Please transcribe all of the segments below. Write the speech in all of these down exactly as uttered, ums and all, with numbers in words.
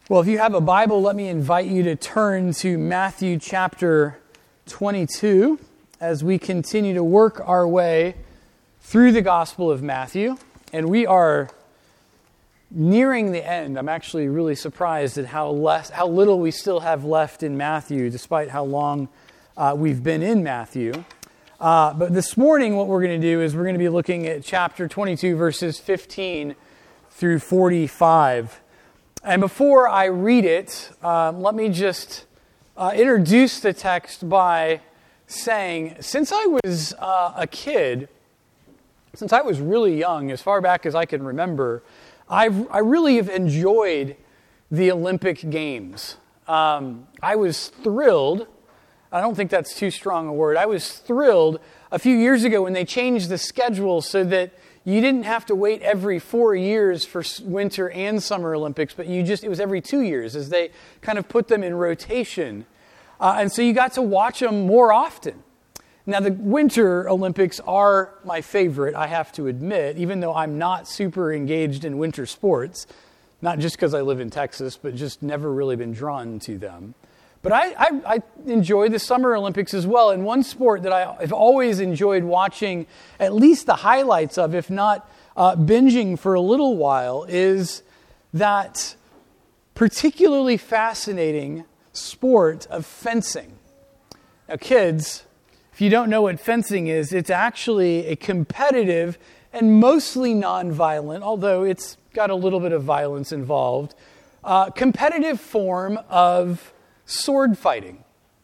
Well, if you have a Bible, let me invite you to turn to Matthew chapter twenty-two as we continue to work our way through the Gospel of Matthew. And we are nearing the end. I'm actually really surprised at how less, how little we still have left in Matthew, despite how long uh, we've been in Matthew. Uh, but this morning, what we're going to do is we're going to be looking at chapter twenty-two, verses fifteen through forty-five. And before I read it, um, let me just uh, introduce the text by saying, since I was uh, a kid, since I was really young, as far back as I can remember, I've, I really have enjoyed the Olympic Games. Um, I was thrilled. I don't think that's too strong a word. I was thrilled a few years ago when they changed the schedule so that you didn't have to wait every four years for Winter and Summer Olympics, but you just it was every two years as they kind of put them in rotation. Uh, and so you got to watch them more often. Now, the Winter Olympics are my favorite, I have to admit, even though I'm not super engaged in winter sports, not just because I live in Texas, but just never really been drawn to them. But I, I, I enjoy the Summer Olympics as well. And one sport that I have always enjoyed watching at least the highlights of, if not uh, binging for a little while, is that particularly fascinating sport of fencing. Now, kids, if you don't know what fencing is, it's actually a competitive and mostly non-violent, although it's got a little bit of violence involved, uh, competitive form of sword fighting.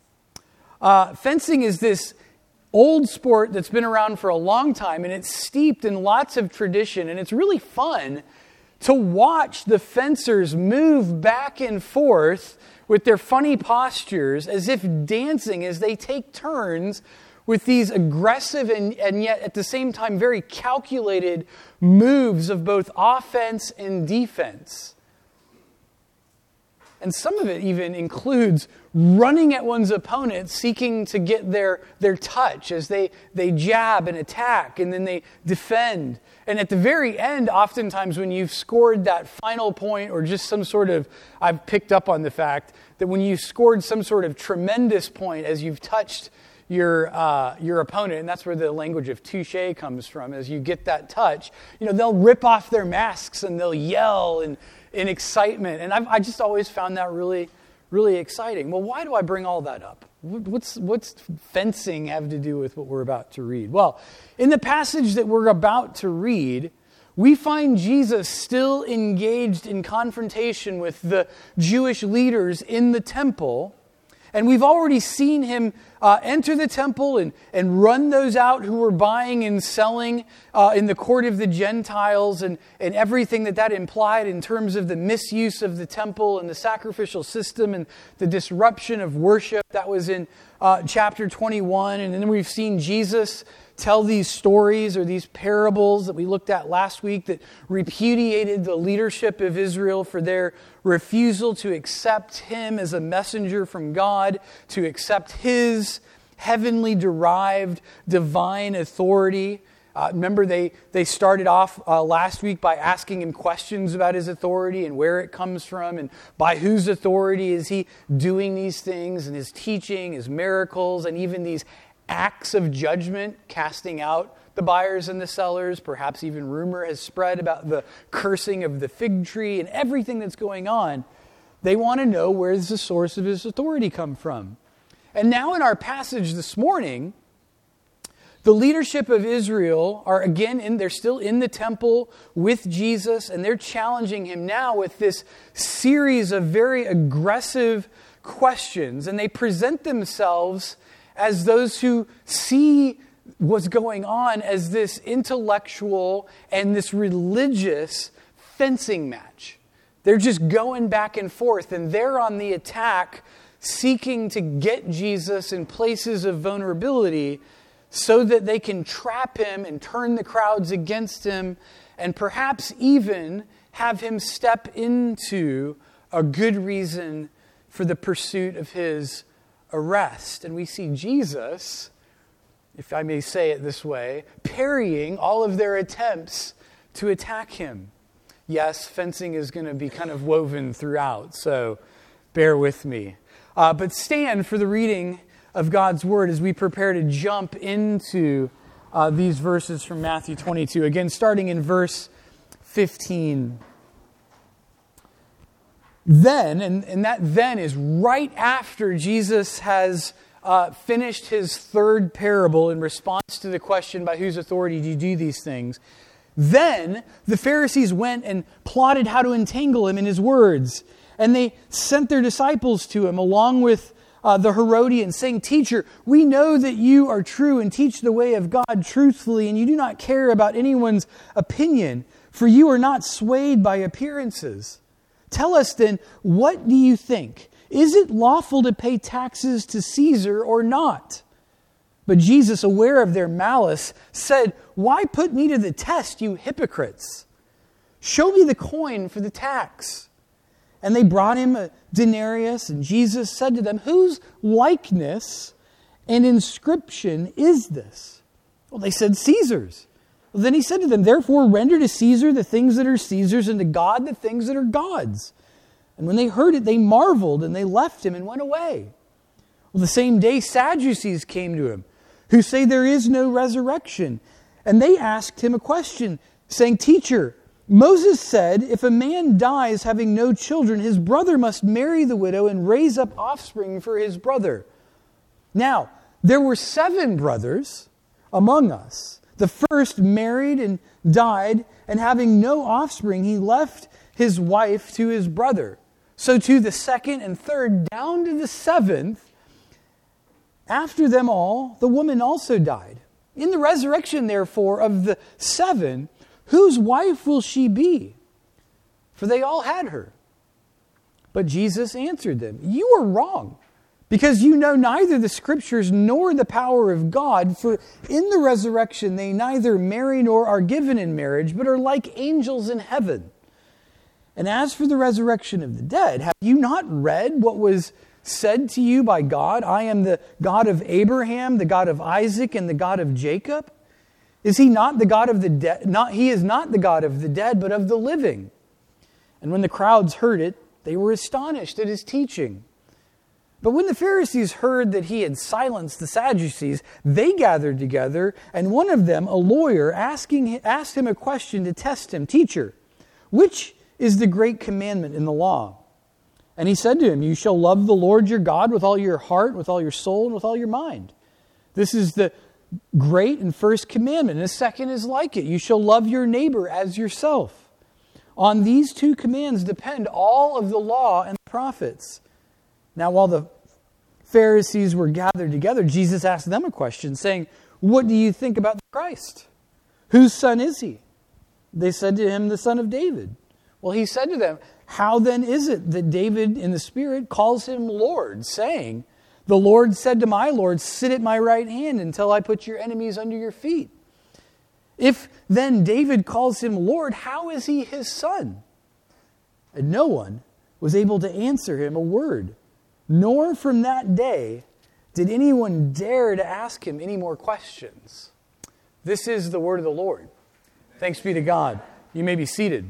Uh, fencing is this old sport that's been around for a long time, and it's steeped in lots of tradition, and it's really fun to watch the fencers move back and forth with their funny postures as if dancing as they take turns with these aggressive and, and yet at the same time very calculated moves of both offense and defense. And some of it even includes running at one's opponent, seeking to get their, their touch as they, they jab and attack, and then they defend. And at the very end, oftentimes when you've scored that final point or just some sort of, I've picked up on the fact that when you've scored some sort of tremendous point as you've touched your uh, your opponent, and that's where the language of touche comes from, as you get that touch, you know, they'll rip off their masks and they'll yell and in excitement. And I've, I just always found that really, really exciting. Well, why do I bring all that up? What's, what's fencing have to do with what we're about to read? Well, in the passage that we're about to read, we find Jesus still engaged in confrontation with the Jewish leaders in the temple. And we've already seen him uh, enter the temple and, and run those out who were buying and selling uh, in the court of the Gentiles and, and everything that that implied in terms of the misuse of the temple and the sacrificial system and the disruption of worship. That was in uh, chapter twenty-one. And then we've seen Jesus tell these stories or these parables that we looked at last week that repudiated the leadership of Israel for their refusal to accept him as a messenger from God, to accept his heavenly derived divine authority. Uh, remember, they, they started off uh, last week by asking him questions about his authority and where it comes from and by whose authority is he doing these things, and his teaching, his miracles, and even these acts of judgment, casting out the buyers and the sellers. Perhaps even rumor has spread about the cursing of the fig tree and everything that's going on. They want to know, where does the source of his authority come from? And now in our passage this morning, the leadership of Israel are again in, they're still in the temple with Jesus, and they're challenging him now with this series of very aggressive questions. And they present themselves as those who see what's going on as this intellectual and this religious fencing match. They're just going back and forth, and they're on the attack, seeking to get Jesus in places of vulnerability so that they can trap him and turn the crowds against him, and perhaps even have him step into a good reason for the pursuit of his arrest. And we see Jesus, if I may say it this way, parrying all of their attempts to attack him. Yes, fencing is going to be kind of woven throughout, so bear with me. Uh, but stand for the reading of God's Word as we prepare to jump into uh, these verses from Matthew twenty-two. Again, starting in verse fifteen. Then, and, and that then is right after Jesus has uh, finished his third parable in response to the question, by whose authority do you do these things? Then the Pharisees went and plotted how to entangle him in his words. And they sent their disciples to him along with uh, the Herodians, saying, "Teacher, we know that you are true and teach the way of God truthfully, and you do not care about anyone's opinion, for you are not swayed by appearances. Tell us then, what do you think? Is it lawful to pay taxes to Caesar or not?" But Jesus, aware of their malice, said, "Why put me to the test, you hypocrites? Show me the coin for the tax." And they brought him a denarius, and Jesus said to them, "Whose likeness and inscription is this?" Well, they said, "Caesar's." Well, then he said to them, "Therefore render to Caesar the things that are Caesar's, and to God the things that are God's." And when they heard it, they marveled, and they left him and went away. Well, the same day Sadducees came to him, who say there is no resurrection. And they asked him a question, saying, "Teacher, Moses said, if a man dies having no children, his brother must marry the widow and raise up offspring for his brother. Now, there were seven brothers among us. The first married and died, and having no offspring, he left his wife to his brother. So to the second and third, down to the seventh, after them all, the woman also died. In the resurrection, therefore, of the seven, whose wife will she be? For they all had her." But Jesus answered them, "You are wrong, because you know neither the Scriptures nor the power of God. For in the resurrection they neither marry nor are given in marriage, but are like angels in heaven. And as for the resurrection of the dead, have you not read what was said to you by God? I am the God of Abraham, the God of Isaac, and the God of Jacob. Is he not the God of the dead? Not he is not the God of the dead, but of the living." And when the crowds heard it, they were astonished at his teaching. But when the Pharisees heard that he had silenced the Sadducees, they gathered together, and one of them, a lawyer, asking asked him a question to test him, "Teacher, which is the great commandment in the law?" And he said to him, "You shall love the Lord your God with all your heart, with all your soul, and with all your mind. This is the great and first commandment. And the second is like it. You shall love your neighbor as yourself. On these two commands depend all of the law and the prophets." Now, while the Pharisees were gathered together, Jesus asked them a question, saying, "What do you think about the Christ? Whose son is he?" They said to him, "The son of David." Well, he said to them, "How then is it that David in the Spirit calls him Lord, saying, 'The Lord said to my Lord, sit at my right hand until I put your enemies under your feet'? If then David calls him Lord, how is he his son?" And no one was able to answer him a word, nor from that day did anyone dare to ask him any more questions. This is the word of the Lord. Thanks be to God. You may be seated.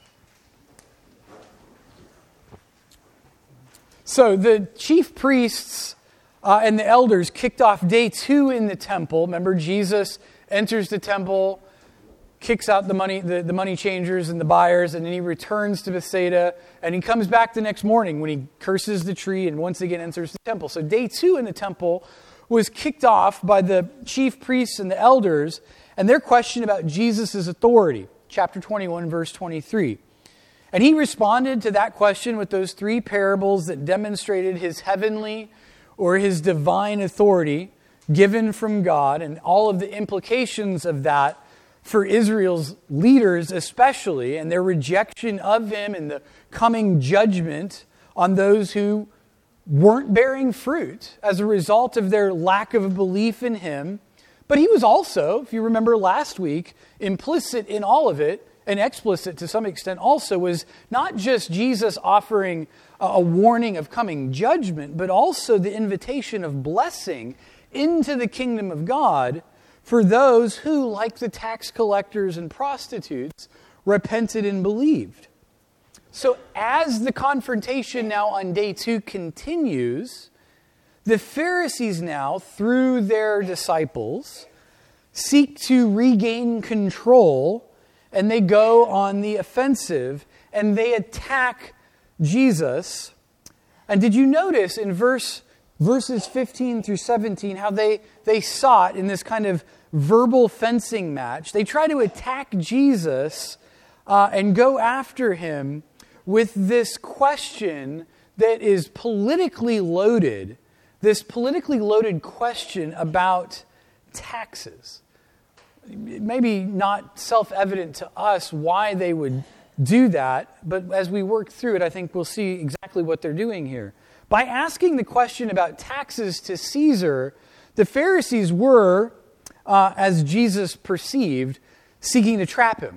So the chief priests uh, and the elders kicked off day two in the temple. Remember, Jesus enters the temple, kicks out the money, the, the money changers and the buyers, and then he returns to Bethsaida, and he comes back the next morning when he curses the tree and once again enters the temple. So day two in the temple was kicked off by the chief priests and the elders and their question about Jesus' authority. Chapter twenty-one, verse twenty-three. And he responded to that question with those three parables that demonstrated his heavenly or his divine authority given from God and all of the implications of that for Israel's leaders especially, and their rejection of him and the coming judgment on those who weren't bearing fruit as a result of their lack of belief in him. But he was also, if you remember last week, implicit in all of it, and explicit to some extent also, was not just Jesus offering a warning of coming judgment, but also the invitation of blessing into the kingdom of God for those who, like the tax collectors and prostitutes, repented and believed. So as the confrontation now on day two continues, the Pharisees now, through their disciples, seek to regain control, and they go on the offensive, and they attack Jesus. And did you notice in verse verses fifteen through seventeen how they, they sought in this kind of verbal fencing match? They try to attack Jesus uh, and go after him with this question that is politically loaded, this politically loaded question about taxes. Maybe not self-evident to us why they would do that, but as we work through it, I think we'll see exactly what they're doing here. By asking the question about taxes to Caesar, the Pharisees were, uh, as Jesus perceived, seeking to trap him.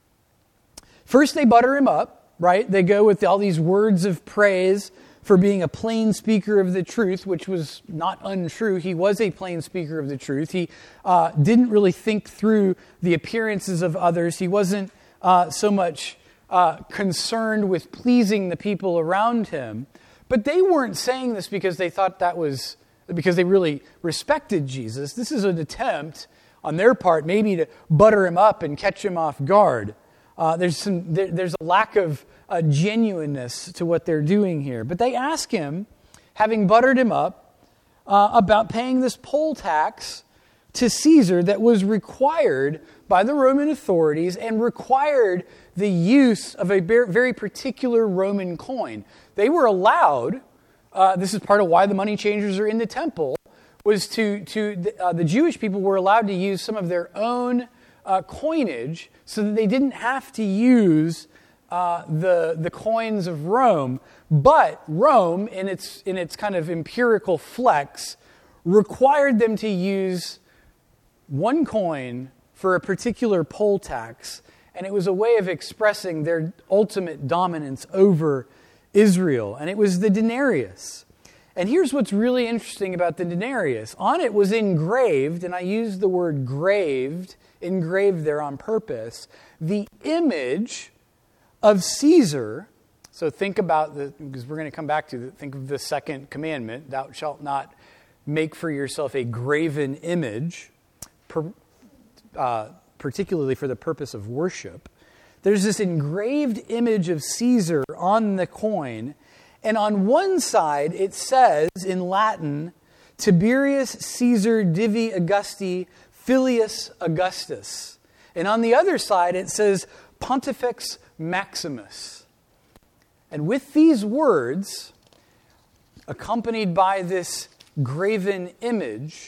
First, they butter him up, right? They go with all these words of praise for being a plain speaker of the truth, which was not untrue. He was a plain speaker of the truth. He uh, didn't really think through the appearances of others. He wasn't uh, so much uh, concerned with pleasing the people around him. But they weren't saying this because they thought that was, because they really respected Jesus. This is an attempt on their part maybe to butter him up and catch him off guard. Uh, there's some, there, there's a lack of uh, genuineness to what they're doing here. But they ask him, having buttered him up, uh, about paying this poll tax to Caesar that was required by the Roman authorities and required the use of a very particular Roman coin. They were allowed, uh, this is part of why the money changers are in the temple, was to, to uh, the Jewish people were allowed to use some of their own uh, coinage so that they didn't have to use uh, the, the coins of Rome. But Rome, in its, in its kind of empirical flex, required them to use one coin for a particular poll tax, and it was a way of expressing their ultimate dominance over Israel, and it was the denarius. And here's what's really interesting about the denarius. On it was engraved, and I use the word graved, engraved there on purpose, the image of Caesar. So think about the, because we're going to come back to, the, think of the second commandment, thou shalt not make for yourself a graven image, per, uh, particularly for the purpose of worship. There's this engraved image of Caesar on the coin, and on one side it says in Latin, Tiberius Caesar Divi Augusti Filius Augustus. And on the other side it says Pontifex Maximus. And with these words, accompanied by this graven image,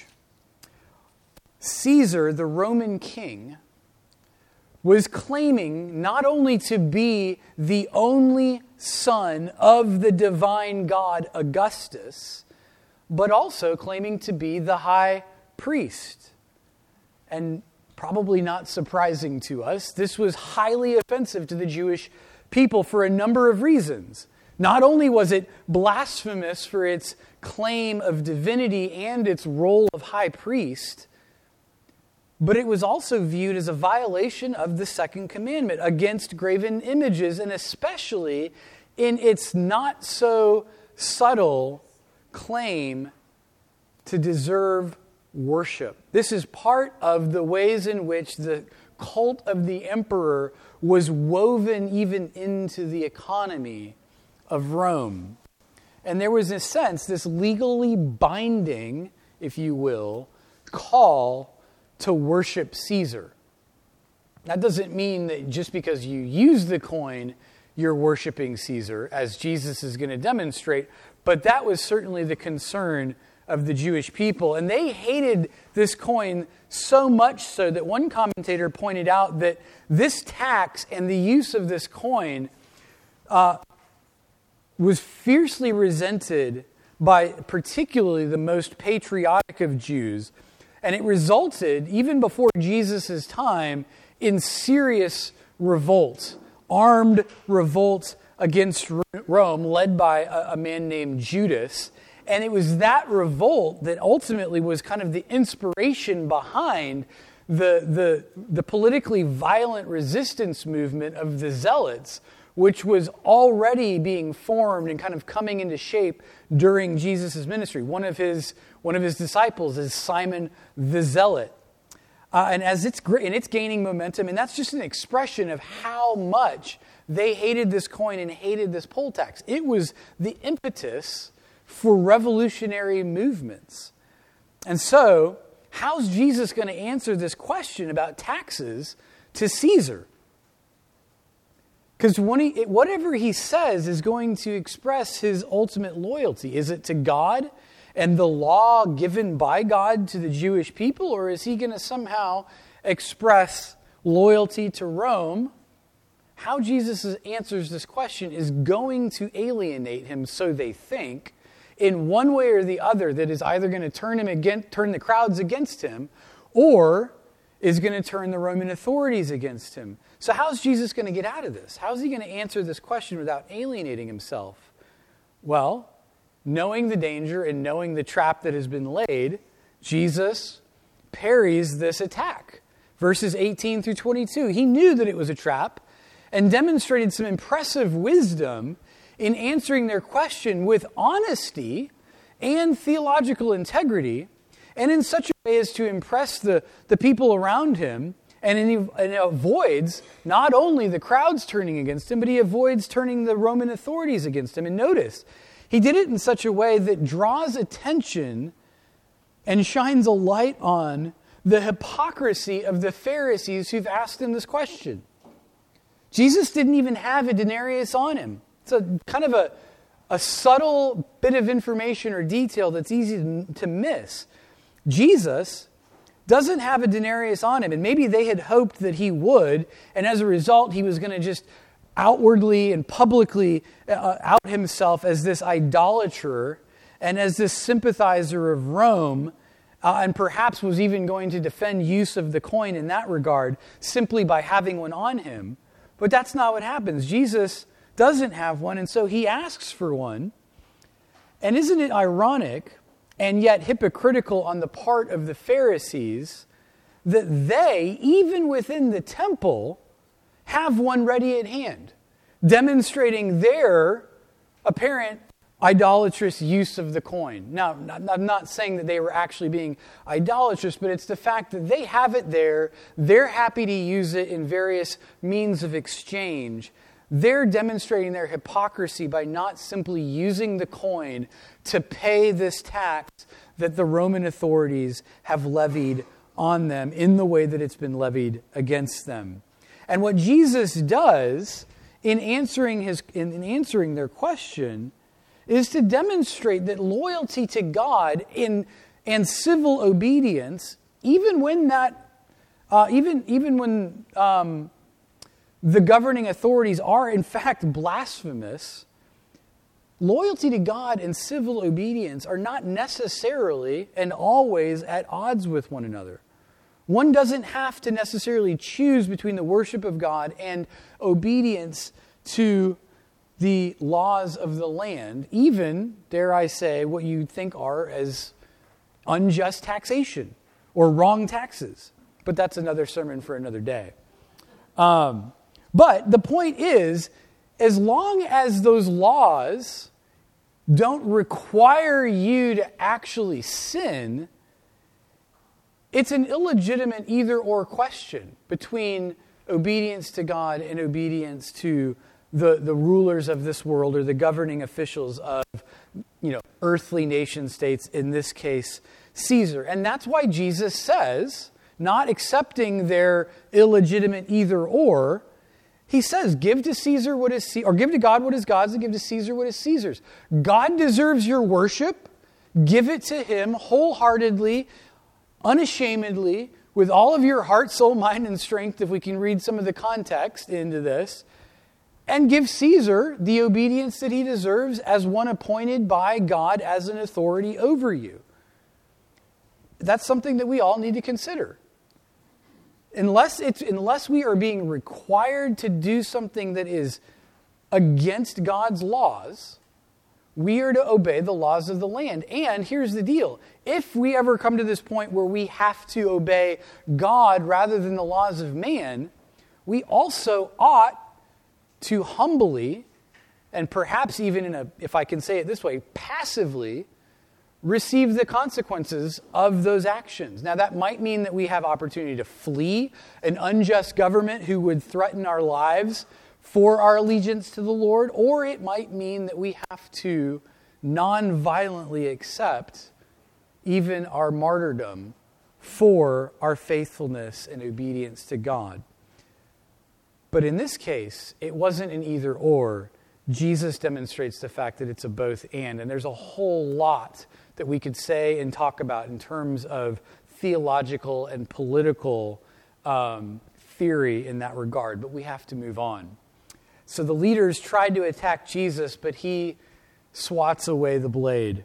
Caesar, the Roman king, was claiming not only to be the only son of the divine God Augustus, but also claiming to be the high priest. And probably not surprising to us, this was highly offensive to the Jewish people for a number of reasons. Not only was it blasphemous for its claim of divinity and its role of high priest, but it was also viewed as a violation of the second commandment against graven images, and especially in its not so subtle claim to deserve worship. This is part of the ways in which the cult of the emperor was woven even into the economy of Rome. And there was, in a sense, this legally binding, if you will, call to worship Caesar. That doesn't mean that just because you use the coin, you're worshiping Caesar, as Jesus is going to demonstrate, but that was certainly the concern of the Jewish people. And they hated this coin so much so that one commentator pointed out that this tax and the use of this coin uh, was fiercely resented by particularly the most patriotic of Jews. And it resulted, even before Jesus' time, in serious revolt, armed revolt against Rome, led by a, a man named Judas. And it was that revolt that ultimately was kind of the inspiration behind the, the, the politically violent resistance movement of the Zealots, which was already being formed and kind of coming into shape during Jesus' ministry. One of his, one of his disciples is Simon the Zealot. Uh, and as it's and it's gaining momentum, and that's just an expression of how much they hated this coin and hated this poll tax. It was the impetus for revolutionary movements. And so, how's Jesus going to answer this question about taxes to Caesar? Because whatever he says is going to express his ultimate loyalty. Is it to God and the law given by God to the Jewish people, or is he going to somehow express loyalty to Rome? How Jesus answers this question is going to alienate him, so they think, in one way or the other, that is either going to turn him against, turn the crowds against him, or is going to turn the Roman authorities against him. So how's Jesus going to get out of this? How's he going to answer this question without alienating himself? Well, knowing the danger and knowing the trap that has been laid, Jesus parries this attack. Verses eighteen through twenty-two. He knew that it was a trap and demonstrated some impressive wisdom in answering their question with honesty and theological integrity, and in such a way as to impress the, the people around him, and, in, and it avoids not only the crowds turning against him, but he avoids turning the Roman authorities against him. And notice, he did it in such a way that draws attention and shines a light on the hypocrisy of the Pharisees who've asked him this question. Jesus didn't even have a denarius on him. It's a kind of a, a subtle bit of information or detail that's easy to, to miss. Jesus doesn't have a denarius on him, and maybe they had hoped that he would, and as a result, he was going to just outwardly and publicly uh, out himself as this idolater and as this sympathizer of Rome, uh, and perhaps was even going to defend use of the coin in that regard simply by having one on him. But that's not what happens. Jesus doesn't have one, and so he asks for one. And isn't it ironic and yet hypocritical on the part of the Pharisees that they, even within the temple, have one ready at hand, demonstrating their apparent idolatrous use of the coin. Now, I'm not saying that they were actually being idolatrous, but it's the fact that they have it there, they're happy to use it in various means of exchange. They're demonstrating their hypocrisy by not simply using the coin to pay this tax that the Roman authorities have levied on them in the way that it's been levied against them. And what Jesus does in answering his in answering their question is to demonstrate that loyalty to God in and civil obedience, even when that, uh, even even when um, the governing authorities are in fact blasphemous, loyalty to God and civil obedience are not necessarily and always at odds with one another. One doesn't have to necessarily choose between the worship of God and obedience to the laws of the land, even, dare I say, what you think are as unjust taxation or wrong taxes. But that's another sermon for another day. Um, but the point is, as long as those laws don't require you to actually sin, it's an illegitimate either-or question between obedience to God and obedience to the, the rulers of this world or the governing officials of, you know, earthly nation states, in this case, Caesar. And that's why Jesus says, not accepting their illegitimate either-or, he says, give to Caesar what is Caesar, or give to God what is God's, and give to Caesar what is Caesar's. God deserves your worship. Give it to him wholeheartedly, unashamedly, with all of your heart, soul, mind, and strength, if we can read some of the context into this, and give Caesar the obedience that he deserves as one appointed by God as an authority over you. That's something that we all need to consider. Unless it's unless we are being required to do something that is against God's laws, we are to obey the laws of the land. And here's the deal. If we ever come to this point where we have to obey God rather than the laws of man, we also ought to humbly, and perhaps even in a, if I can say it this way, passively, receive the consequences of those actions. Now, that might mean that we have opportunity to flee an unjust government who would threaten our lives for our allegiance to the Lord, or it might mean that we have to non-violently accept even our martyrdom for our faithfulness and obedience to God. But in this case, it wasn't an either or. Jesus demonstrates the fact that it's a both and, and there's a whole lot that we could say and talk about in terms of theological and political um, theory in that regard, but we have to move on. So the leaders tried to attack Jesus, but he swats away the blade.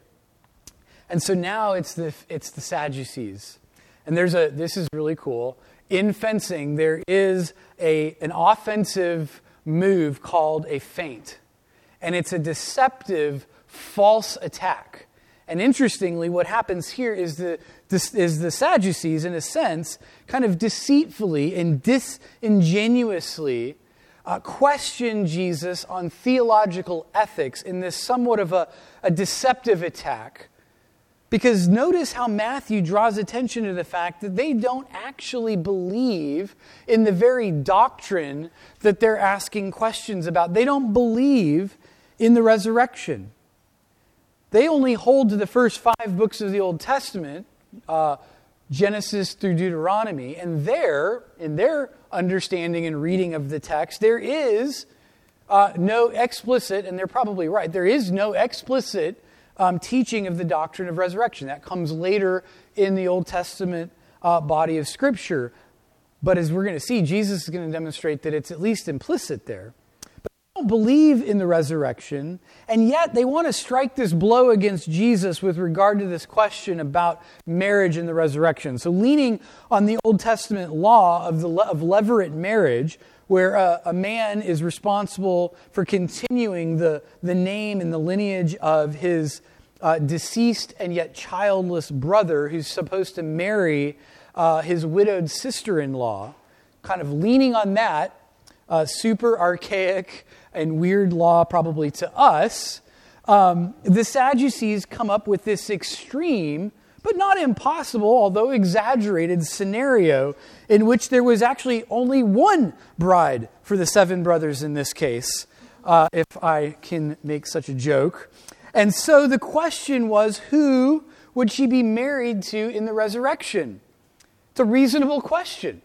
And so now it's the it's the Sadducees. And there's a this is really cool. In fencing, there is a an offensive move called a feint. And it's a deceptive, false attack. And interestingly, what happens here is the, this, is the Sadducees, in a sense, kind of deceitfully and disingenuously uh, question Jesus on theological ethics in this somewhat of a, a deceptive attack. Because notice how Matthew draws attention to the fact that they don't actually believe in the very doctrine that they're asking questions about. They don't believe in the resurrection. They only hold to the first five books of the Old Testament, uh, Genesis through Deuteronomy, and there, in their understanding and reading of the text, there is uh, no explicit, and they're probably right, there is no explicit um, teaching of the doctrine of resurrection. That comes later in the Old Testament uh, body of Scripture. But as we're going to see, Jesus is going to demonstrate that it's at least implicit there. Don't believe in the resurrection, and yet they want to strike this blow against Jesus with regard to this question about marriage and the resurrection. So leaning on the Old Testament law of the of levirate marriage, where a, a man is responsible for continuing the, the name and the lineage of his uh, deceased and yet childless brother who's supposed to marry uh, his widowed sister-in-law, kind of leaning on that, uh, super archaic and weird law probably to us, um, the Sadducees come up with this extreme, but not impossible, although exaggerated, scenario in which there was actually only one bride for the seven brothers in this case, uh, if I can make such a joke. And so the question was, who would she be married to in the resurrection? It's a reasonable question.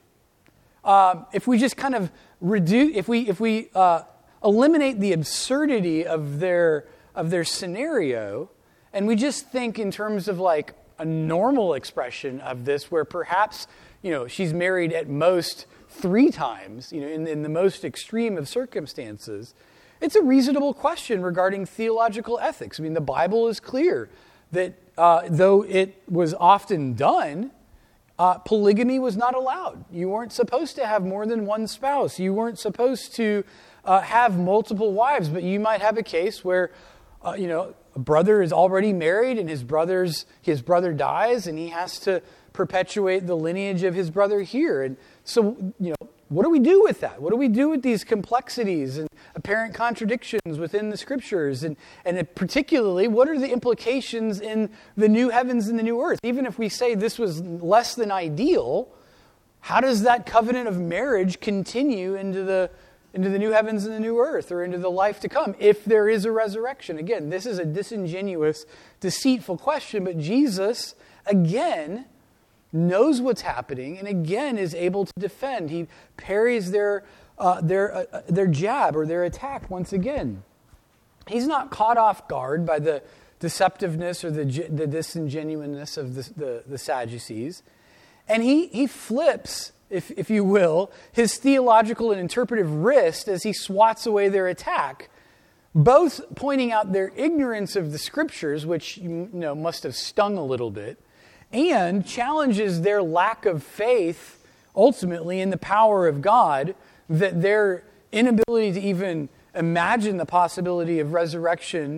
Um, if we just kind of reduce, if we if we uh, eliminate the absurdity of their of their scenario, and we just think in terms of like a normal expression of this, where perhaps, you know, she's married at most three times, you know, in, in the most extreme of circumstances, it's a reasonable question regarding theological ethics. I mean, the Bible is clear that uh, though it was often done, uh, polygamy was not allowed. You weren't supposed to have more than one spouse. You weren't supposed to uh, have multiple wives, but you might have a case where, uh, you know, a brother is already married and his brother's his brother dies and he has to perpetuate the lineage of his brother here. And so, you know, what do we do with that? What do we do with these complexities and apparent contradictions within the Scriptures? And, and particularly, what are the implications in the new heavens and the new earth? Even if we say this was less than ideal, how does that covenant of marriage continue into the into the new heavens and the new earth, or into the life to come, if there is a resurrection? Again, this is a disingenuous, deceitful question, but Jesus, again, knows what's happening, and again is able to defend. He parries their uh, their uh, their jab or their attack once again. He's not caught off guard by the deceptiveness or the the disingenuousness of the the, the Sadducees, and he he flips, if if you will, his theological and interpretive wrist as he swats away their attack, both pointing out their ignorance of the Scriptures, which, you know, must have stung a little bit, and challenges their lack of faith, ultimately, in the power of God, that their inability to even imagine the possibility of resurrection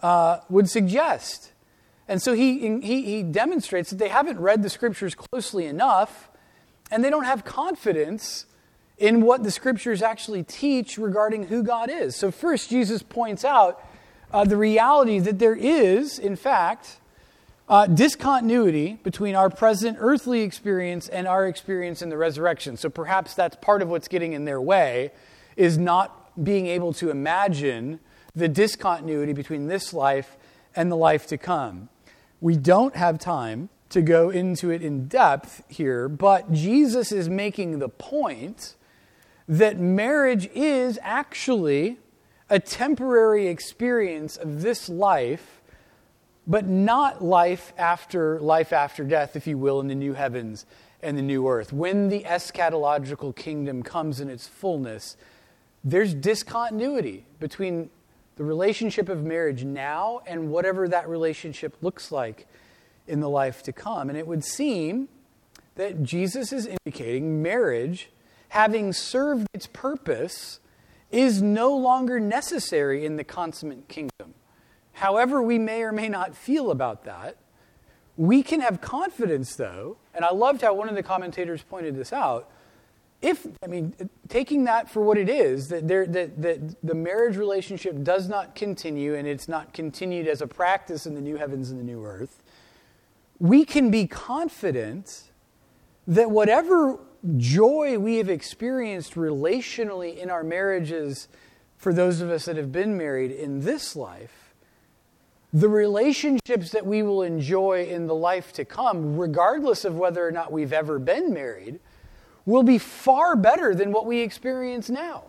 uh, would suggest. And so he, he, he demonstrates that they haven't read the Scriptures closely enough, and they don't have confidence in what the Scriptures actually teach regarding who God is. So first, Jesus points out uh, the reality that there is, in fact, uh, discontinuity between our present earthly experience and our experience in the resurrection. So perhaps that's part of what's getting in their way, is not being able to imagine the discontinuity between this life and the life to come. We don't have time to go into it in depth here, but Jesus is making the point that marriage is actually a temporary experience of this life, but not life after life after death, if you will, in the new heavens and the new earth. When the eschatological kingdom comes in its fullness, there's discontinuity between the relationship of marriage now and whatever that relationship looks like in the life to come. And it would seem that Jesus is indicating marriage, having served its purpose, is no longer necessary in the consummate kingdom. However we may or may not feel about that, we can have confidence, though, and I loved how one of the commentators pointed this out. If, I mean, taking that for what it is, that, there, that, that the marriage relationship does not continue and it's not continued as a practice in the new heavens and the new earth, we can be confident that whatever joy we have experienced relationally in our marriages, for those of us that have been married in this life, the relationships that we will enjoy in the life to come, regardless of whether or not we've ever been married, will be far better than what we experience now.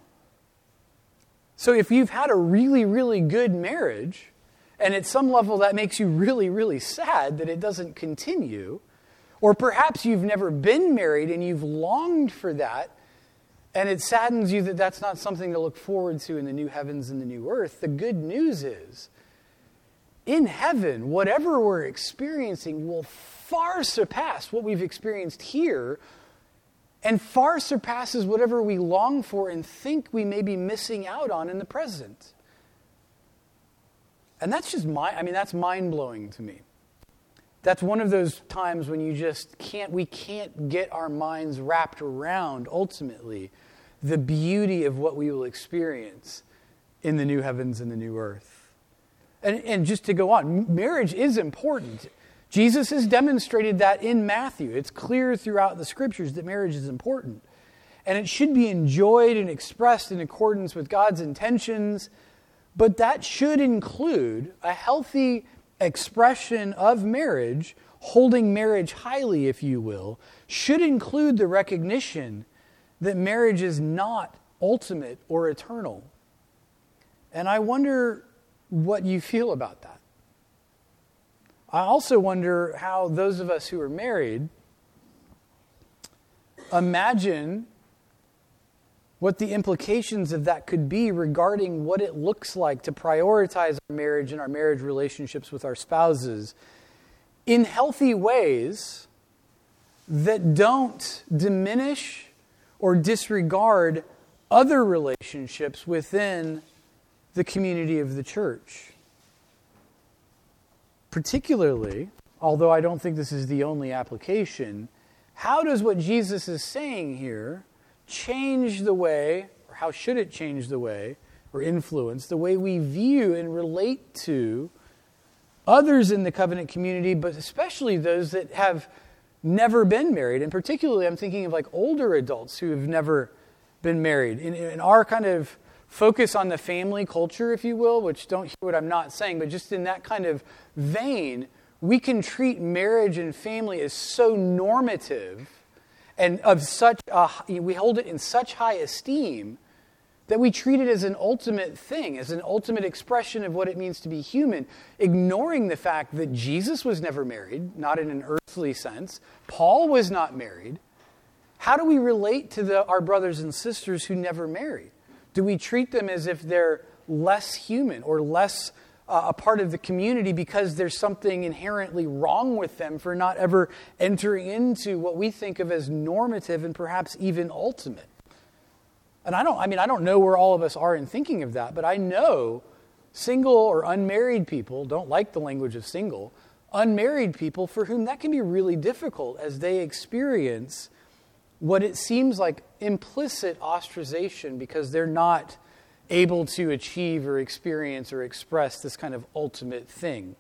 So if you've had a really, really good marriage, and at some level that makes you really, really sad that it doesn't continue, or perhaps you've never been married and you've longed for that, and it saddens you that that's not something to look forward to in the new heavens and the new earth, the good news is, in heaven, whatever we're experiencing will far surpass what we've experienced here, and far surpasses whatever we long for and think we may be missing out on in the present. And that's just, my, I mean, that's mind-blowing to me. That's one of those times when you just can't, we can't get our minds wrapped around, ultimately, the beauty of what we will experience in the new heavens and the new earth. And, and just to go on, marriage is important. Jesus has demonstrated that in Matthew. It's clear throughout the Scriptures that marriage is important. And it should be enjoyed and expressed in accordance with God's intentions. But that should include a healthy expression of marriage, holding marriage highly, if you will, should include the recognition that marriage is not ultimate or eternal. And I wonder what you feel about that. I also wonder how those of us who are married imagine what the implications of that could be regarding what it looks like to prioritize our marriage and our marriage relationships with our spouses in healthy ways that don't diminish or disregard other relationships within the community of the church. Particularly, although I don't think this is the only application, how does what Jesus is saying here change the way, or how should it change the way, or influence the way we view and relate to others in the covenant community, but especially those that have never been married? And particularly, I'm thinking of like older adults who have never been married. In, in our kind of focus on the family culture, if you will, which don't hear what I'm not saying, but just in that kind of vein, we can treat marriage and family as so normative and of such a, we hold it in such high esteem that we treat it as an ultimate thing, as an ultimate expression of what it means to be human, ignoring the fact that Jesus was never married, not in an earthly sense. Paul was not married. How do we relate to the, our brothers and sisters who never married? Do we treat them as if they're less human or less uh, a part of the community because there's something inherently wrong with them for not ever entering into what we think of as normative and perhaps even ultimate? And I don't, I mean, I don't know where all of us are in thinking of that, but I know Single or unmarried people don't like the language of single. Unmarried people for whom that can be really difficult as they experience what it seems like implicit ostracization because they're not able to achieve or experience or express this kind of ultimate thing.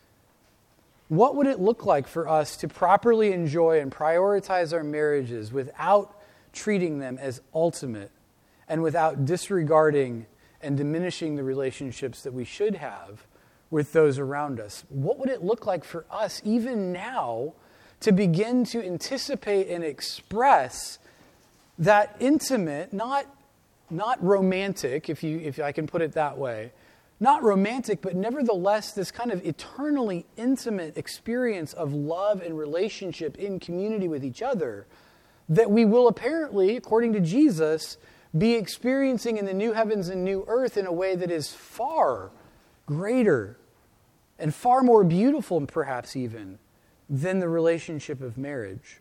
What would it look like for us to properly enjoy and prioritize our marriages without treating them as ultimate and without disregarding and diminishing the relationships that we should have with those around us? What would it look like for us, even now, to begin to anticipate and express that intimate, not, not romantic, if you if I can put it that way, not romantic, but nevertheless this kind of eternally intimate experience of love and relationship in community with each other that we will apparently, according to Jesus, be experiencing in the new heavens and new earth in a way that is far greater and far more beautiful, perhaps even, than the relationship of marriage.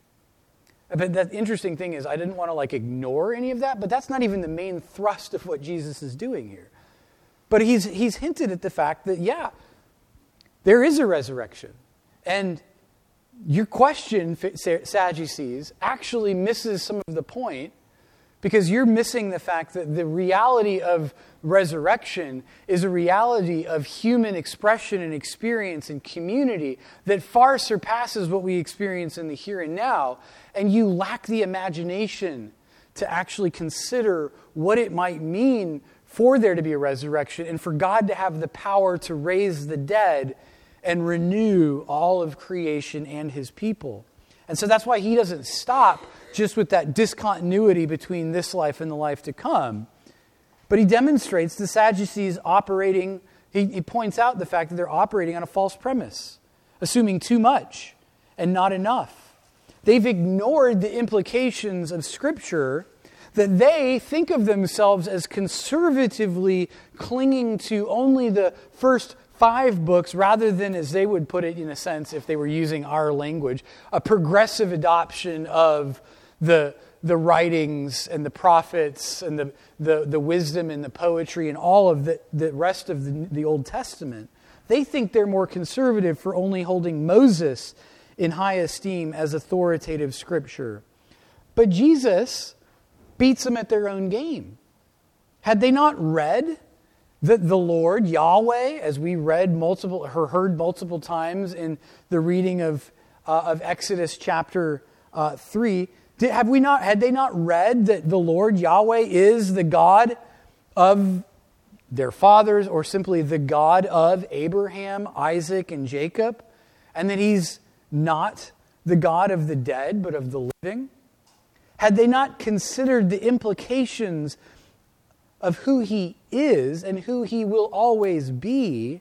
But the interesting thing is, I didn't want to like ignore any of that, but that's not even the main thrust of what Jesus is doing here. But he's he's hinted at the fact that, yeah, there is a resurrection. And your question, Sadducees, actually misses some of the point, because you're missing the fact that the reality of resurrection is a reality of human expression and experience and community that far surpasses what we experience in the here and now. And you lack the imagination to actually consider what it might mean for there to be a resurrection and for God to have the power to raise the dead and renew all of creation and his people. And so that's why he doesn't stop just with that discontinuity between this life and the life to come. But he demonstrates the Sadducees operating, he, he points out the fact that they're operating on a false premise, assuming too much and not enough. They've ignored the implications of Scripture, that they think of themselves as conservatively clinging to only the first five books, rather than, as they would put it in a sense, if they were using our language, a progressive adoption of the, the writings and the prophets and the, the, the wisdom and the poetry and all of the, the rest of the, the Old Testament. They think they're more conservative for only holding Moses in high esteem as authoritative Scripture. But Jesus beats them at their own game. Had they not read that the Lord, Yahweh, as we read multiple, or heard multiple times in the reading of uh, of Exodus chapter uh, three, did, have we not? Had they not read that the Lord Yahweh is the God of their fathers, or simply the God of Abraham, Isaac, and Jacob, and that He's not the God of the dead, but of the living? Had they not considered the implications of who He is and who He will always be,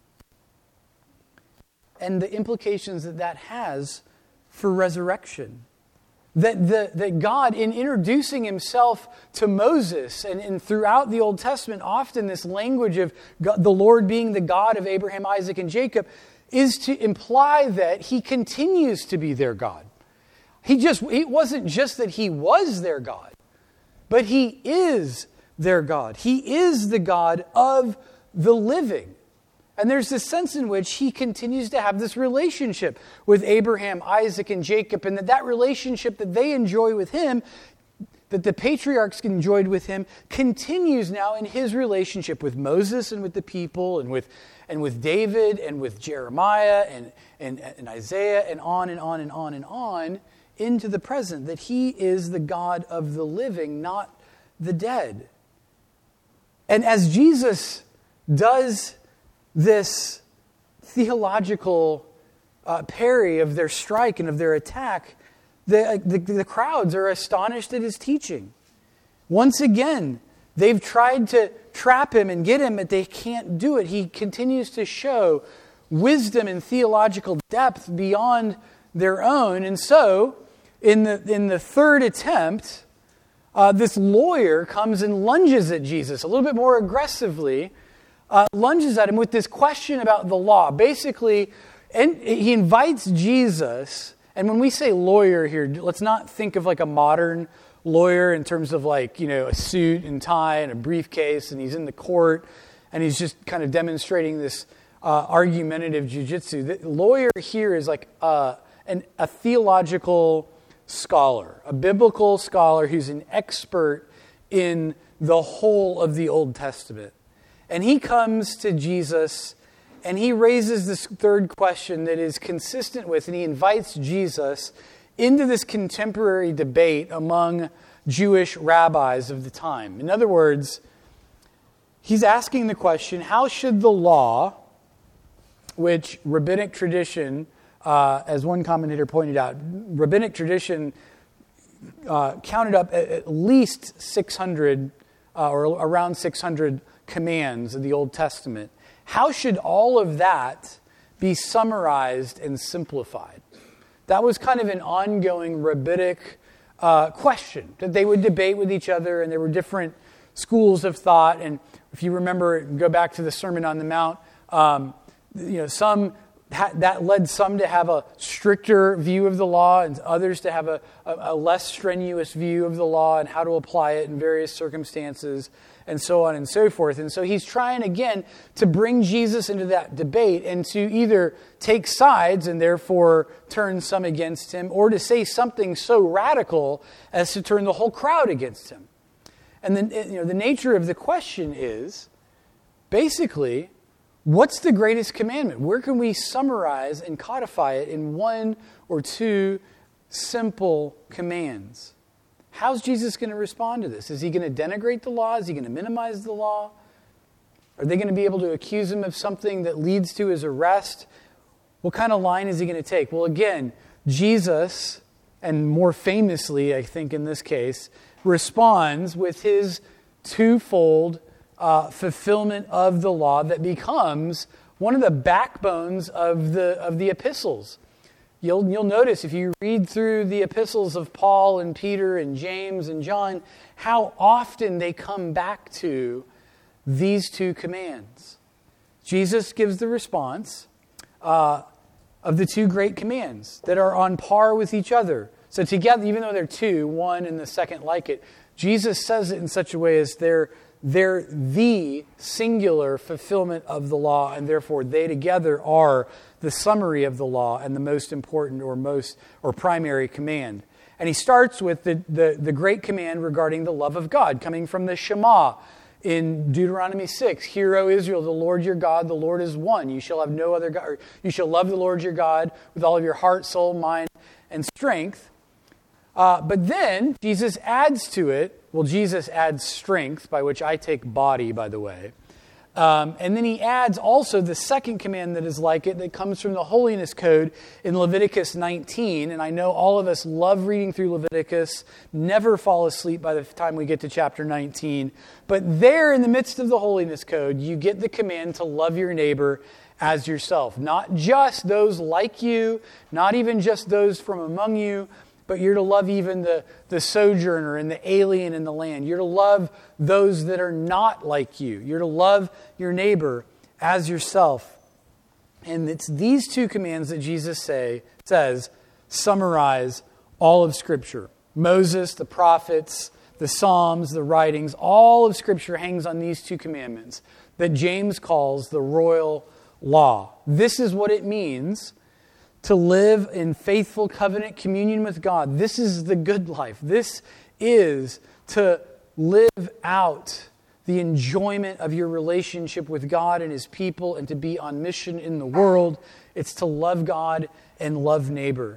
and the implications that that has for resurrection? That, the, that God, in introducing Himself to Moses, and, and throughout the Old Testament, often this language of God, the Lord being the God of Abraham, Isaac, and Jacob, is to imply that He continues to be their God. He just, it wasn't just that He was their God, but He is their God. He is the God of the living. And there's this sense in which He continues to have this relationship with Abraham, Isaac, and Jacob, and that that relationship that they enjoy with Him, that the patriarchs enjoyed with Him, continues now in His relationship with Moses and with the people, and with and with David, and with Jeremiah, and, and, and Isaiah, and on and on and on and on, into the present, that He is the God of the living, not the dead. And as Jesus does this theological uh, parry of their strike and of their attack, the, the, the crowds are astonished at His teaching. Once again, they've tried to trap Him and get Him, but they can't do it. He continues to show wisdom and theological depth beyond their own. And so, in the, in the third attempt, uh, this lawyer comes and lunges at Jesus a little bit more aggressively, uh, lunges at Him with this question about the law. Basically, and he invites Jesus, and when we say lawyer here, let's not think of like a modern lawyer in terms of like, you know, a suit and tie and a briefcase, and he's in the court, and he's just kind of demonstrating this uh, argumentative jujitsu. The lawyer here is like uh, an, a theological scholar, a biblical scholar who's an expert in the whole of the Old Testament. And he comes to Jesus and he raises this third question that is consistent with, and he invites Jesus into this contemporary debate among Jewish rabbis of the time. In other words, he's asking the question, how should the law, which rabbinic tradition, uh, as one commentator pointed out, rabbinic tradition uh, counted up at, at least six hundred uh, or around six hundred commands of the Old Testament. How should all of that be summarized and simplified? That was kind of an ongoing rabbinic uh, question that they would debate with each other, and there were different schools of thought. And if you remember, go back to the Sermon on the Mount, um, you know, some that led some to have a stricter view of the law and others to have a, a, a less strenuous view of the law and how to apply it in various circumstances, and so on and so forth. And so he's trying again to bring Jesus into that debate and to either take sides and therefore turn some against him, or to say something so radical as to turn the whole crowd against him. And then, you know, the nature of the question is basically, what's the greatest commandment? Where can we summarize and codify it in one or two simple commands? How's Jesus going to respond to this? Is he going to denigrate the law? Is he going to minimize the law? Are they going to be able to accuse him of something that leads to his arrest? What kind of line is he going to take? Well, again, Jesus, and more famously, I think in this case, responds with his twofold Uh, fulfillment of the law that becomes one of the backbones of the of the epistles. You'll you'll notice if you read through the epistles of Paul and Peter and James and John, how often they come back to these two commands. Jesus gives the response uh, of the two great commands that are on par with each other. So together, even though they're two, one and the second like it, Jesus says it in such a way as they're They're the singular fulfillment of the law, and therefore they together are the summary of the law and the most important or most or primary command. And he starts with the, the, the great command regarding the love of God, coming from the Shema in Deuteronomy six. Hear, O Israel, the Lord your God, the Lord is one. You shall have no other God. Or you shall love the Lord your God with all of your heart, soul, mind, and strength. Uh, but then Jesus adds to it, well, Jesus adds strength, by which I take body, by the way. Um, and then he adds also the second command that is like it, that comes from the Holiness Code in Leviticus nineteen. And I know all of us love reading through Leviticus, never fall asleep by the time we get to chapter nineteen. But there in the midst of the Holiness Code, you get the command to love your neighbor as yourself. Not just those like you, not even just those from among you, but you're to love even the, the sojourner and the alien in the land. You're to love those that are not like you. You're to love your neighbor as yourself. And it's these two commands that Jesus say says summarize all of Scripture. Moses, the prophets, the Psalms, the writings, all of Scripture hangs on these two commandments that James calls the royal law. This is what it means to live in faithful covenant communion with God. This is the good life. This is to live out the enjoyment of your relationship with God and His people and to be on mission in the world. It's to love God and love neighbor.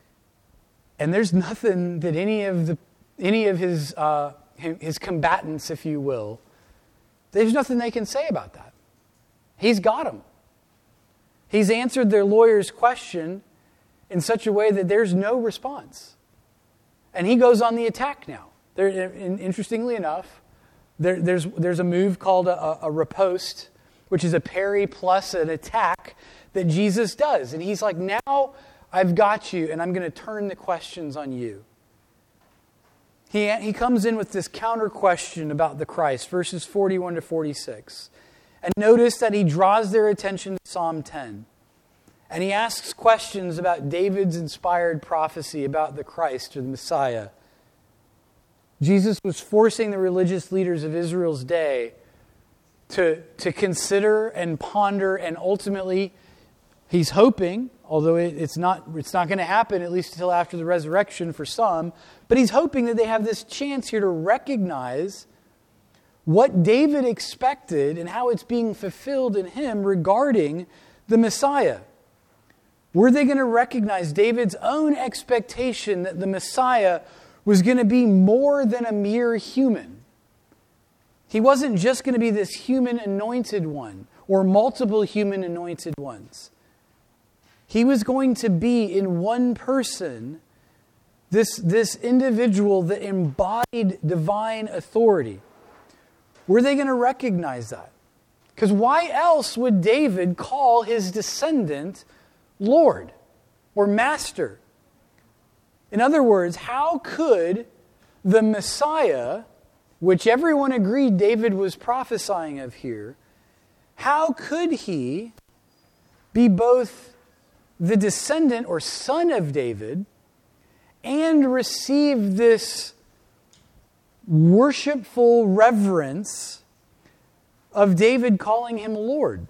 And there's nothing that any of the any of his uh, his combatants, if you will, there's nothing they can say about that. He's got them. He's answered their lawyer's question in such a way that there's no response. And he goes on the attack now. There, interestingly enough, there, there's, there's a move called a, a riposte, which is a parry plus an attack that Jesus does. And he's like, now I've got you, and I'm going to turn the questions on you. He, he comes in with this counter question about the Christ, verses forty-one to forty-six. And notice that he draws their attention to Psalm ten. And he asks questions about David's inspired prophecy about the Christ or the Messiah. Jesus was forcing the religious leaders of Israel's day to, to consider and ponder, and ultimately he's hoping, although it, it's not it's not going to happen at least until after the resurrection for some, but he's hoping that they have this chance here to recognize what David expected and how it's being fulfilled in him regarding the Messiah. Were they going to recognize David's own expectation that the Messiah was going to be more than a mere human? He wasn't just going to be this human anointed one or multiple human anointed ones. He was going to be in one person this, this individual that embodied divine authority. Were they going to recognize that? Because why else would David call his descendant Lord or Master? In other words, how could the Messiah, which everyone agreed David was prophesying of here, how could he be both the descendant or son of David and receive this worshipful reverence of David calling him Lord?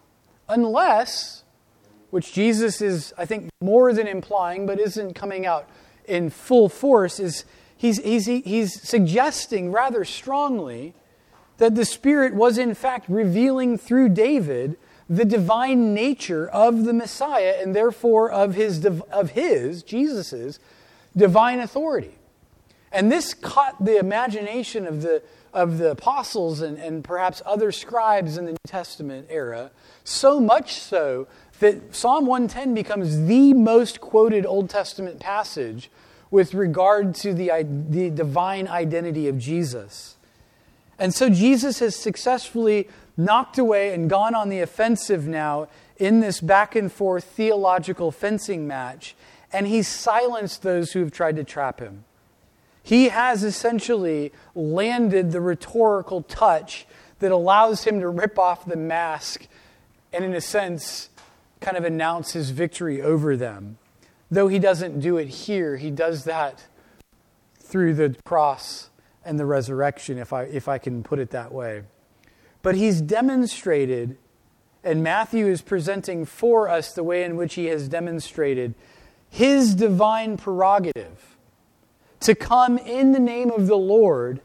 Unless, which Jesus is, I think, more than implying, but isn't coming out in full force, is he's, he's, he's suggesting rather strongly that the Spirit was in fact revealing through David the divine nature of the Messiah, and therefore of his, of his, Jesus's, divine authority. And this caught the imagination of the of the apostles and, and perhaps other scribes in the New Testament era, so much so that Psalm one ten becomes the most quoted Old Testament passage with regard to the, the divine identity of Jesus. And so Jesus has successfully knocked away and gone on the offensive now in this back and forth theological fencing match, and he's silenced those who have tried to trap him. He has essentially landed the rhetorical touch that allows him to rip off the mask and, in a sense, kind of announce his victory over them. Though he doesn't do it here, he does that through the cross and the resurrection, if I, if I can put it that way. But he's demonstrated, and Matthew is presenting for us the way in which he has demonstrated his divine prerogative to come in the name of the Lord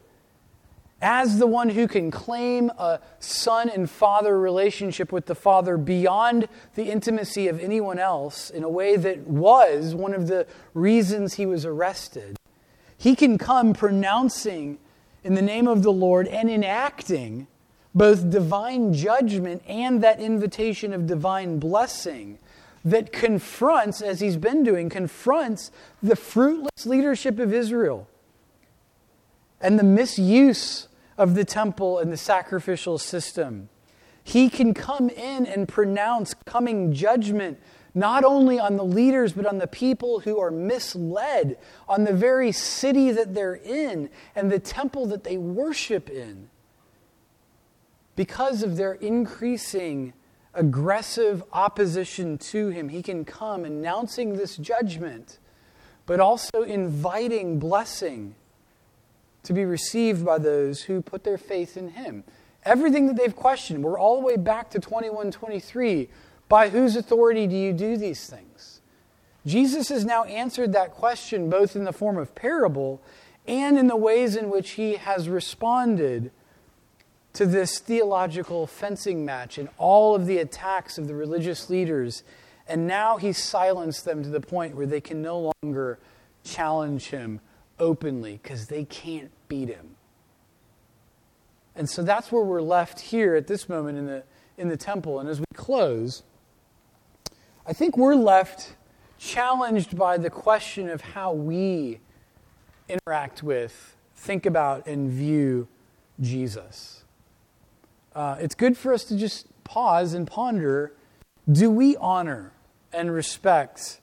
as the one who can claim a son and father relationship with the Father beyond the intimacy of anyone else in a way that was one of the reasons he was arrested. He can come pronouncing in the name of the Lord and enacting both divine judgment and that invitation of divine blessing that confronts, as he's been doing, confronts the fruitless leadership of Israel and the misuse of the temple and the sacrificial system. He can come in and pronounce coming judgment not only on the leaders, but on the people who are misled, on the very city that they're in and the temple that they worship in, because of their increasing aggressive opposition to him. He can come announcing this judgment, but also inviting blessing to be received by those who put their faith in him. Everything that they've questioned, we're all the way back to twenty-one twenty-three. By whose authority do you do these things? Jesus has now answered that question both in the form of parable and in the ways in which he has responded to this theological fencing match and all of the attacks of the religious leaders. And now he's silenced them to the point where they can no longer challenge him openly because they can't beat him. And so that's where we're left here at this moment in the in the temple. And as we close, I think we're left challenged by the question of how we interact with, think about, and view Jesus. Uh, it's good for us to just pause and ponder, do we honor and respect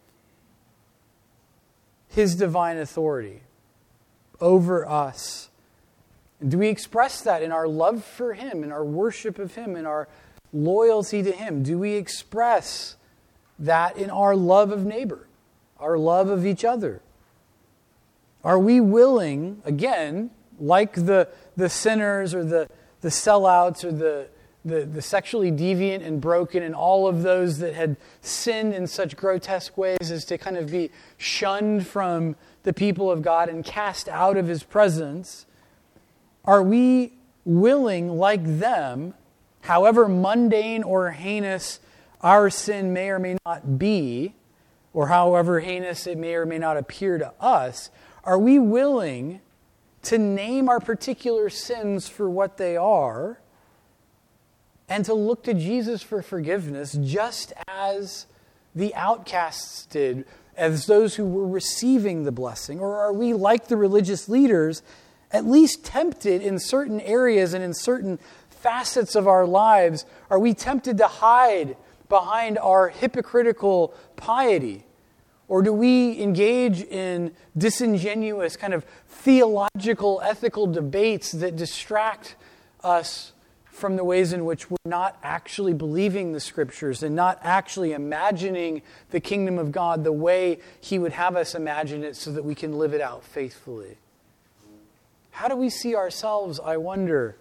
his divine authority over us? And do we express that in our love for him, in our worship of him, in our loyalty to him? Do we express that in our love of neighbor, our love of each other? Are we willing, again, like the, the sinners or the the sellouts or the, the, the sexually deviant and broken and all of those that had sinned in such grotesque ways as to kind of be shunned from the people of God and cast out of his presence, are we willing, like them, however mundane or heinous our sin may or may not be, or however heinous it may or may not appear to us, are we willing to name our particular sins for what they are and to look to Jesus for forgiveness, just as the outcasts did, as those who were receiving the blessing? Or are we, like the religious leaders, at least tempted in certain areas and in certain facets of our lives? Are we tempted to hide behind our hypocritical piety? Or do we engage in disingenuous kind of theological, ethical debates that distract us from the ways in which we're not actually believing the Scriptures and not actually imagining the kingdom of God the way he would have us imagine it so that we can live it out faithfully? How do we see ourselves, I wonder,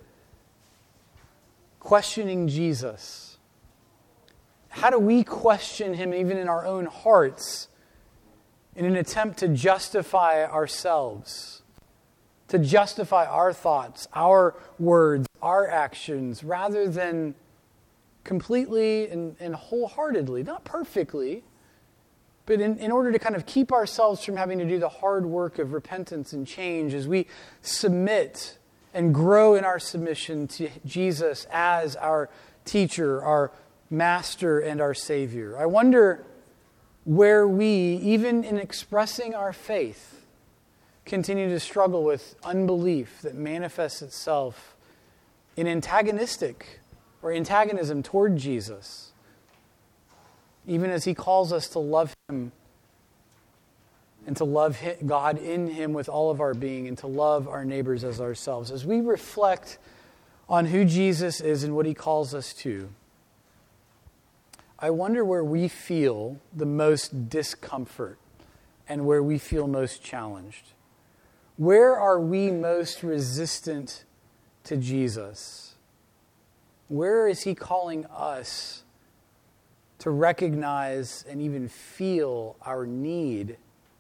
questioning Jesus? How do we question him even in our own hearts in an attempt to justify ourselves, to justify our thoughts, our words, our actions, rather than completely and, and wholeheartedly, not perfectly, but in, in order to kind of keep ourselves from having to do the hard work of repentance and change as we submit and grow in our submission to Jesus as our teacher, our master, and our Savior. I wonder where we, even in expressing our faith, continue to struggle with unbelief that manifests itself in antagonistic or antagonism toward Jesus, even as he calls us to love him and to love God in him with all of our being and to love our neighbors as ourselves. As we reflect on who Jesus is and what he calls us to, I wonder where we feel the most discomfort and where we feel most challenged. Where are we most resistant to Jesus? Where is he calling us to recognize and even feel our need,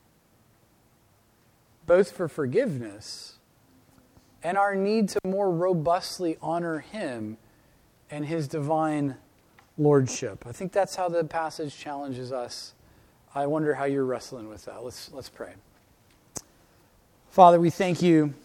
both for forgiveness and our need to more robustly honor him and his divine lordship? I think that's how the passage challenges us. I wonder how you're wrestling with that. Let's, let's pray. Father, we thank you